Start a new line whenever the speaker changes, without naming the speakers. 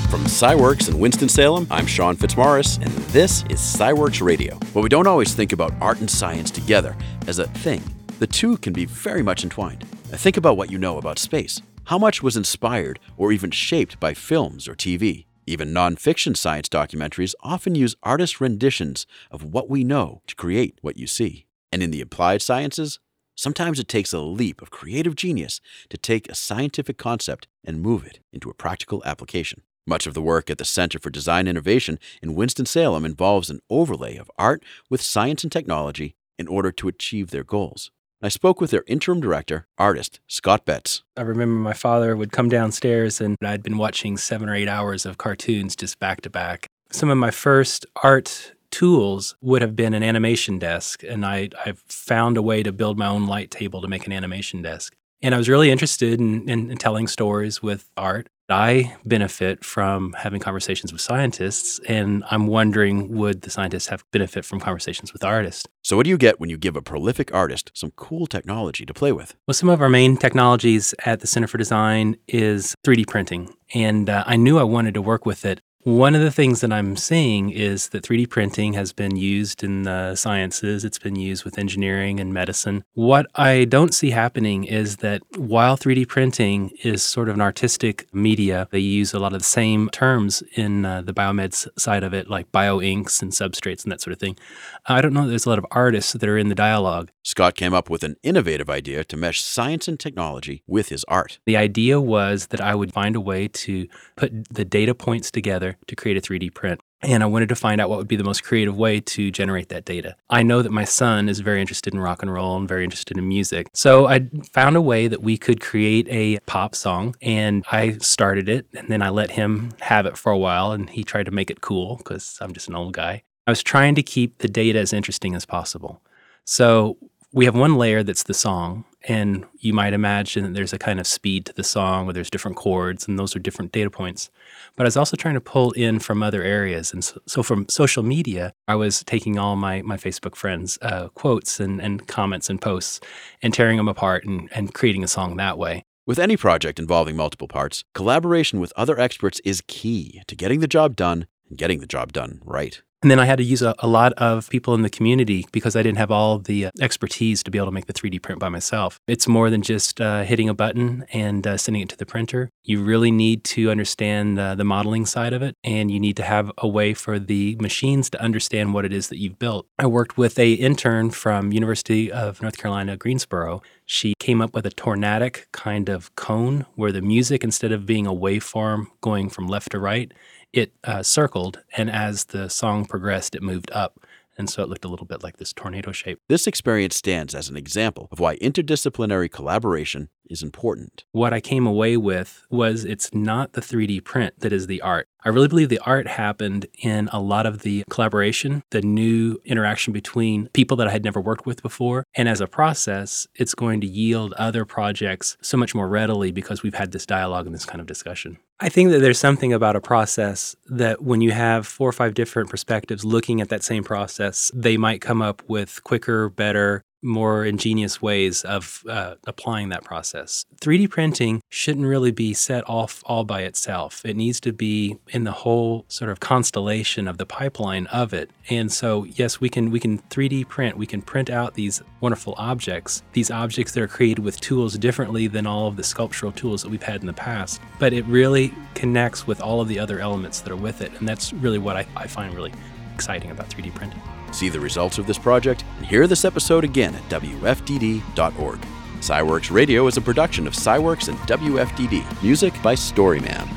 From SciWorks in Winston-Salem, I'm Sean Fitzmaurice, and this is SciWorks Radio. Well, we don't always think about art and science together as a thing. The two can be very much entwined. Think about what you know about space. How much was inspired or even shaped by films or TV? Even non-fiction science documentaries often use artist renditions of what we know to create what you see. And in the applied sciences, sometimes it takes a leap of creative genius to take a scientific concept and move it into a practical application. Much of the work at the Center for Design Innovation in Winston-Salem involves an overlay of art with science and technology in order to achieve their goals. I spoke with their interim director, artist Scott Betts.
I remember my father would come downstairs and I'd been watching 7 or 8 hours of cartoons just back to back. Some of my first art tools would have been an animation desk, and I found a way to build my own light table to make an animation desk. And I was really interested in telling stories with art. I benefit from having conversations with scientists, and I'm wondering, would the scientists have benefit from conversations with artists?
So what do you get when you give a prolific artist some cool technology to play with?
Well, some of our main technologies at the Center for Design is 3D printing, and I knew I wanted to work with it. One of the things that I'm seeing is that 3D printing has been used in the sciences. It's been used with engineering and medicine. What I don't see happening is that while 3D printing is sort of an artistic media, they use a lot of the same terms in the biomeds side of it, like bioinks and substrates and that sort of thing. I don't know that there's a lot of artists that are in the dialogue.
Scott came up with an innovative idea to mesh science and technology with his art.
The idea was that I would find a way to put the data points together to create a 3D print. And I wanted to find out what would be the most creative way to generate that data. I know that my son is very interested in rock and roll and very interested in music. So I found a way that we could create a pop song, and I started it, and then I let him have it for a while, and he tried to make it cool because I'm just an old guy. I was trying to keep the data as interesting as possible. So we have one layer that's the song, and you might imagine that there's a kind of speed to the song where there's different chords, and those are different data points. But I was also trying to pull in from other areas. And so from social media, I was taking all my Facebook friends' quotes and comments and posts and tearing them apart and creating a song that way.
With any project involving multiple parts, collaboration with other experts is key to getting the job done and getting the job done right.
And then I had to use a lot of people in the community because I didn't have all the expertise to be able to make the 3D print by myself. It's more than just hitting a button and sending it to the printer. You really need to understand the modeling side of it, and you need to have a way for the machines to understand what it is that you've built. I worked with an intern from University of North Carolina, Greensboro. She came up with a tornadic kind of cone where the music, instead of being a waveform going from left to right, it circled, and as the song progressed, it moved up. And so it looked a little bit like this tornado shape.
This experience stands as an example of why interdisciplinary collaboration is important.
What I came away with was it's not the 3D print that is the art. I really believe the art happened in a lot of the collaboration, the new interaction between people that I had never worked with before. And as a process, it's going to yield other projects so much more readily because we've had this dialogue and this kind of discussion. I think that there's something about a process that when you have 4 or 5 different perspectives looking at that same process, they might come up with quicker, better, more ingenious ways of applying that process. 3D printing shouldn't really be set off all by itself. It needs to be in the whole sort of constellation of the pipeline of it. And so, yes, we can 3D print. We can print out these wonderful objects, these objects that are created with tools differently than all of the sculptural tools that we've had in the past. But it really connects with all of the other elements that are with it. And that's really what I find really exciting about 3D printing.
See the results of this project and hear this episode again at WFDD.org. SciWorks Radio is a production of SciWorks and WFDD. Music by Storyman.